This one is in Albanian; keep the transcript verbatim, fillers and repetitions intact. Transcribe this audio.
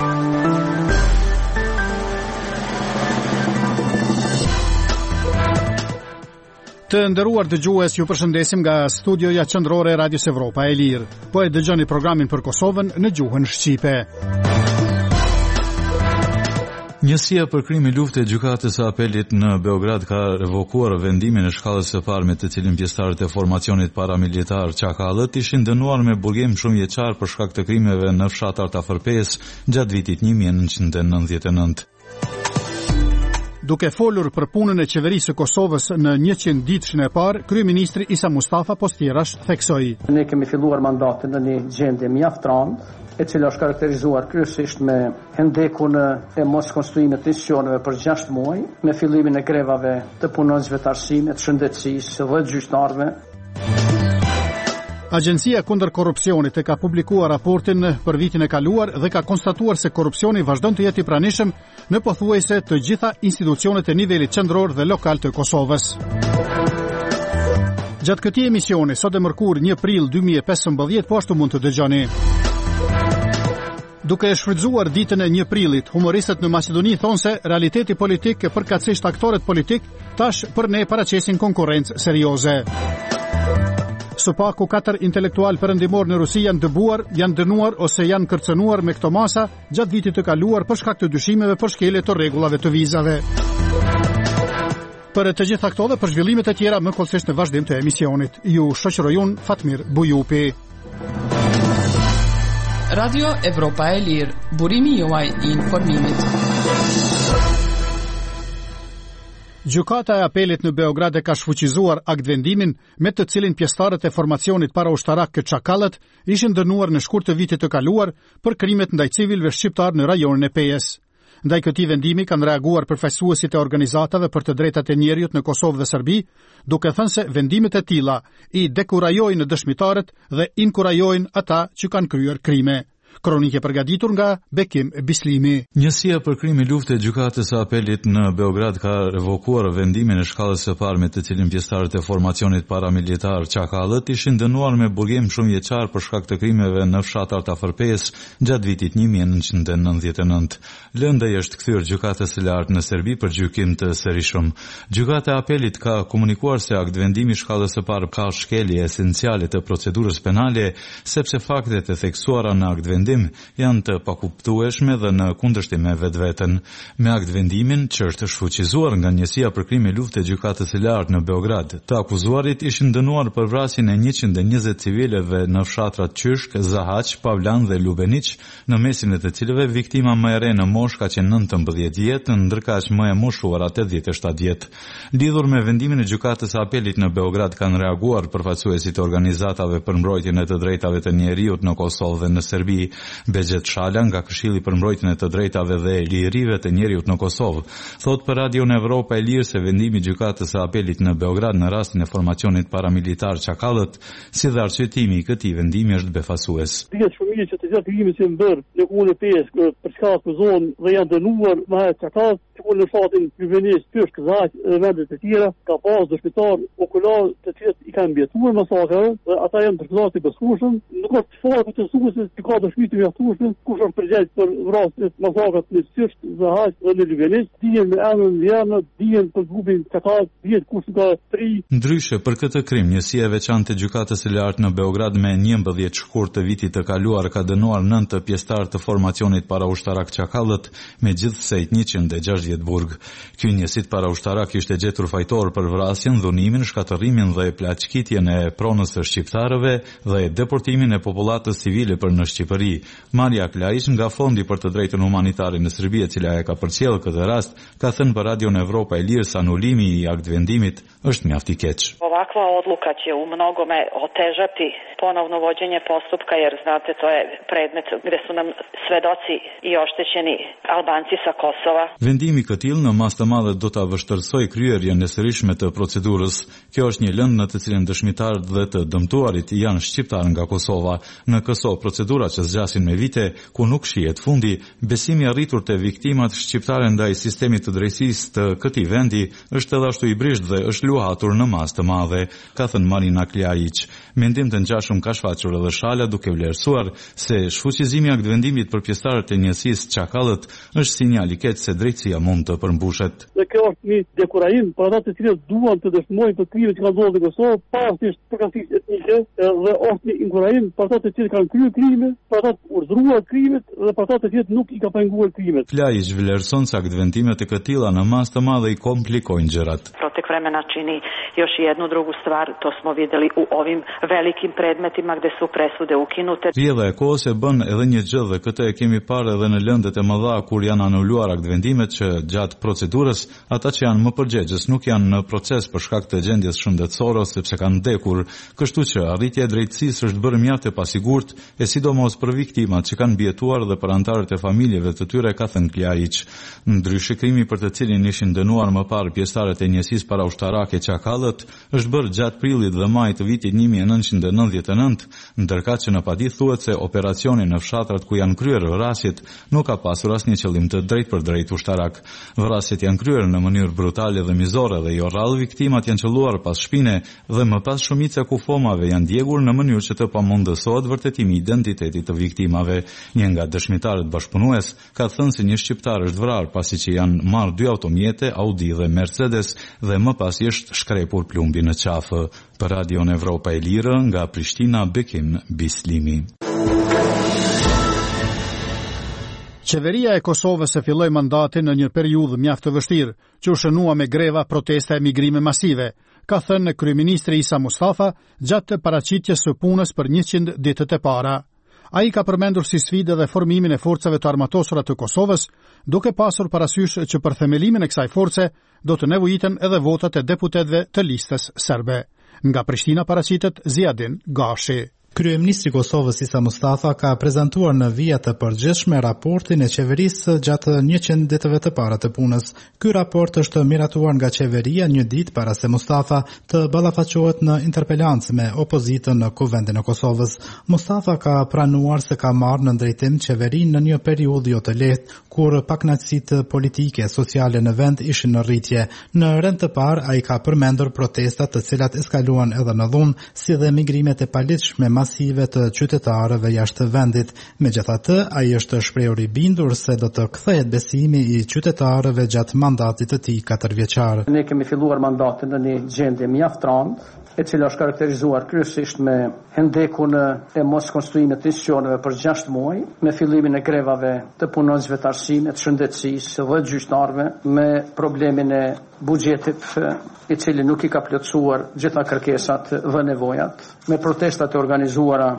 Të nderuar dëgjues, ju përshëndesim nga studioja qendrore e Radios Evropa e Lirë. Po e dëgjoni programin për Kosovën në gjuhën shqipe. Njësia për krimi lufte e gjykatës së apelit në Beograd ka revokuar vendimin e shkallës së parë me të cilin pjesëtarët e formacionit paramilitar Çakallët ishin dënuar me burgim shumë vjeçar për shkak të krimeve në fshatar Afërpes gjatë vitit një mijë e nëntëqind e nëntëdhjetë e nëntë. Duke folur për punën e qeverisë së Kosovës në njëqind ditëshin e parë, kryeministri Isa Mustafa Postirash theksoi: Ne kemi filluar mandatin në një gjendje mjaftrande, e cila është karakterizuar kryesisht me hendekun e mos konstruimit të institucioneve për gjashtë muaj, me fillimin e grevave të punonjësve të arsimit, të shëndetësisë dhe gjyqtarëve. Agjencia kundër korrupsionit e ka publikuar raportin për vitin e kaluar dhe ka konstatuar se korrupsioni vazhdon të jetë i pranishëm në pothuajse të gjitha institucionet e nivelit qendror dhe lokal të Kosovës. Gjatë këtij emisioni, sot e mërkur një prill dy mijë e pesëmbëdhjetë, po ashtu mund të dëgjoni. Duke e shfrytzuar ditën e një prillit, humoristët në Maqedoni thonë se realiteti politik e përkatësisht aktorët politik tash për ne paraqesin konkurrencë serioze. Së paku katër intelektual perëndimor në Rusi janë dëbuar, janë dënuar ose janë kërcënuar me këto masa gjatë vitit të kaluar për shkak të dyshimeve për shkelje të rregullave të vizave. Për të gjitha këto dhe për zhvillimet e tjera më kollësisht në vazhdim të emisionit. Ju shoqëroj unë Fatmir Bujupi. Radio Evropa e Lirë, burimi juaj i informimit. Gjykata e apelit në Beograd e ka shfuqizuar aktvendimin me të cilin pjesëtarët e formacionit paraushtarak Çakallët ishin dënuar në shkurt të vitit të kaluar për krimet ndaj civilëve shqiptar në rajonin e Pejës. Ndaj këtij vendimi kanë reaguar përfaqësuesit e organizatave për të drejtat e njerëzit në Kosovë dhe Serbi, duke thënë se vendimet e tilla i dekurajojnë dëshmitarët dhe inkurajojnë ata që kanë kryer krime. Kronike përgatitur nga Bekim Bislimi. Njësia për krimi lufte e gjykatës së apelit në Beograd ka revokuar vendimin e shkallës së parë me të cilin pjesëtarët e formacionit paramilitar Çakallët ishin dënuar me burgim shumë vjeçar për shkak të krimeve në fshatar të Afërpes gjatë vitit një mijë e nëntëqind e nëntëdhjetë e nëntë. Lëndaj është kthyer gjykatës së lartë në Serbi për gjykim të sërishëm. Gjykata e apelit ka komunikuar se aktvendimi i shkallës së parë ka shkelje esenciale të procedurës penale, sepse faktet e theksuara në aktvendim janë të pakuptueshme dhe në kundërshtim me vetveten. Me aktvendimin që është shfuqizuar nga njësia për krime lufte e gjykatës së lartë në Beograd, të akuzuarit ishin dënuar për vrasjen e njëqind e njëzet civileve në fshatrat Qyshk, Zahaq, Pavlan dhe Lubeniq, në mesin e të cilëve viktima më e re në moshë ka qenë nëntëmbëdhjetë vjeç, ndërkaq më e moshuar tetëdhjetë e shtatë vjeç. Lidhur me vendimin e gjykatës së apelit në Beograd kanë reaguar përfaqësuesit e organizatave për mbrojtjen e të drejtave të njerëzit në Kosovë dhe në Serbi. Bexhet Shala nga Këshilli për mbrojtjen e të drejtave dhe lirive të njerëzit në Kosovë thot për Radio Evropa e Lirë se vendimi i gjykatës së apelit në Beograd në rastin e formacionit paramilitar Çakallët, si dhe arsyetimi i këtij vendimi është befasues. Dihet shumë mirë që të gjithë krimet që bërë në komunën e Peshkë për çka akuzohen dhe janë dënuar me Çakallët, që në fatin Lubeniq, Qyshk, Zahaq dhe vende të tjera, ka pasur dëshmitar okular të cilët i kanë mbijetuar masakrën dhe ata janë dëshmitar të besueshëm. Nuk është fare të suguesit që ka dëshmi të mjaftueshëm kush është përgjegjës për vrasjet masakrat në Qyshk, Zahaq dhe në Lubeniq, dihen me emrin Vjerna, dihen për grupin Çakallët, dihet kush ka tri. Ndryshe për këtë krim, njësia e veçantë e gjykatës së lartë në Beograd me njëmbëdhjetë shkurt të vitit të kaluar ka dënuar nëntë pjesëtar të formacionit paraushtarak Çakallët me gjithsej njëqind e gjashtëdhjetë burg. Ky njësit paraushtarak ishte gjetur fajtor për vrasjen, dhunimin, shkatërrimin dhe plaçkitjen e pronës së shqiptarëve dhe deportimin e popullatës civile për në Shqipëri. Marja Klaiç nga Fondi për të drejtën humanitare në Serbi, e cila e ka përcjellë këtë rast, ka thënë për Radio Evropa e Lirë se anulimi i aktvendimit është mjaft i keq. Ovakva odluka će u mnogome otežati ponovno vođenje postupka, jer znate to je predmet gde su nam svedoci i oštećeni Albanci sa Kosova. Vendimi i këtij në mas të madhe do ta vështirësojë kryerjen e sërishme të procedurës. Kjo është një lëndë në të cilën dëshmitarët dhe të dëmtuarit janë shqiptar nga Kosova. Në këso procedura që zgjasin me vite, ku nuk shihet fundi, besimi arritur te viktimat shqiptare ndaj sistemit të drejtësisë të këtij vendi është edhe ashtu i brisht dhe është luhatur në mas të madhe, ka thënë Marina Klaiç. Mendim të ngjashëm pashëm ka shfaqur edhe Shala duke vlerësuar se shfuqizimi i aktvendimit për pjesëtarët e njësisë Çakallët është sinjal i keq se drejtësia mund të përmbushet. Dhe kjo është një dekurajim për ata të cilët duan të dëshmojnë për krimet që kanë ndodhur në Kosovë, pavarësisht përkatësisë etnike, dhe është një inkurajim për ata të cilët kanë kryer krime, për ata të urdhëruar krimet dhe për ata të cilët nuk i ka penguar krimet. Flajić vlerëson se aktvendimet e këtilla në mas të madhe i komplikojnë gjërat. Protek vremena čini još jednu drugu stvar, to smo videli u ovim velikim predmetima gde su presude ukinute. Rrjedha e kohës e bën edhe një gjë dhe këtë e kemi parë edhe në lëndet e mëdha kur janë anuluar aktvendimet që gjatë procedurës ata që janë më përgjegjës nuk janë në proces për shkak të gjendjes shëndetësore sepse kanë vdekur, kështu që arritja e drejtësisë është bërë mjaft e pasigurt, e sidomos për viktimat që kanë mbijetuar dhe për anëtarët e familjeve të tyre, ka thënë Flajić. Ndryshe krimi për të cilin ishin dënuar më parë pjesëtarët e njësisë paraushtarake Çakallët është bërë gjatë prillit dhe majit të vitit një mijë e nëntëqind e nëntëdhjetë e nëntë, ndërkaq që në padit thuhet se operacioni në fshatrat ku janë kryer vrasjet nuk ka pasur asnjë qëllim të drejtë për drejtë ushtarak. Vrasjet janë kryer në mënyrë brutale dhe mizore dhe jo rrallë viktimat janë qelluar pas shpine dhe më pas shumica kufomave janë djegur në mënyrë që të pamundësohet vërtetimi i identitetit të viktimave. Një nga dëshmitarët bashkëpunues ka thënë se një shqiptar është vrarë pasi që janë marrë dy automjete, Audi dhe Mercedes, dhe më pas është shkrepur plumbi në qafë. Për Radion Evropa e Lirë, nga Prishtina, Bekim Bislimi. Qeveria e Kosovës e filloi mandatin në një periudhë mjaft të vështirë, që u shënua me greva, protesta e migrime masive, ka thënë kryeministri Isa Mustafa gjatë paraqitjes së punës për njëqind ditët e para. Ai ka përmendur si sfidë dhe formimin e forcave të armatosura të Kosovës, duke pasur parasysh që për themelimin e kësaj force do të nevojiten edhe votat e deputetëve të listës serbe. Nga Prishtina paraqitet Ziadin Gashi. Kryeministri i Kosovës Isa Mustafa ka prezantuar në vija të përgjithshme raportin e qeverisë gjatë njëqind ditëve të para të punës. Ky raport është miratuar nga qeveria një ditë para se Mustafa të ballafaqohet në interpelancë me opozitën në Kuvendin e Kosovës. Mustafa ka pranuar se ka marrë në drejtim qeverinë në një periudhë jo të lehtë, kur pakënaqësitë politike e sociale në vend ishin në rritje. Në rend të parë ai ka përmendur protestat të cilat eskaluan edhe në dhunë, si dhe migrimet e paligjshme masive të qytetarëve jashtë vendit. Megjithatë, ai është shprehur i bindur se do të kthehet besimi i qytetarëve gjatë mandatit të tij katërvjeçar. Ne kemi filluar mandatin në një gjendje mjaft rëndë, e cila është karakterizuar kryesisht me hendekun e mos konstruimit të institucioneve për gjashtë muaj, me fillimin e grevave të punonjësve të arsimit, shëndetësisë dhe gjyqtarëve, me problemin e buxhetit i cili nuk i ka plotësuar gjitha kërkesat dhe nevojat, me protestat e organizuara